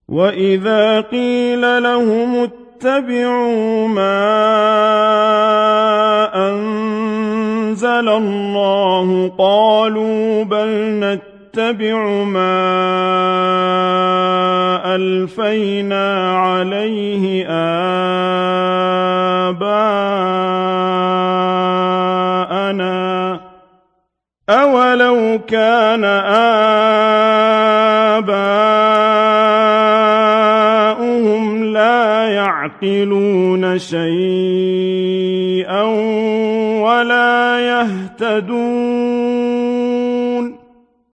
وَإِذَا قِيلَ لَهُمُ اتَّبِعُوا مَا أَنزَلَ اللَّهُ قَالُوا بَلْ نَتَّبِعُ مَا أَلْفَيْنَا عَلَيْهِ آبَاءَنَا ۚ أَوَلَوْ كَانَ آبَاؤُهُمْ لَا يَعْقِلُونَ شَيْئًا وَلَا يَهْتَدُونَ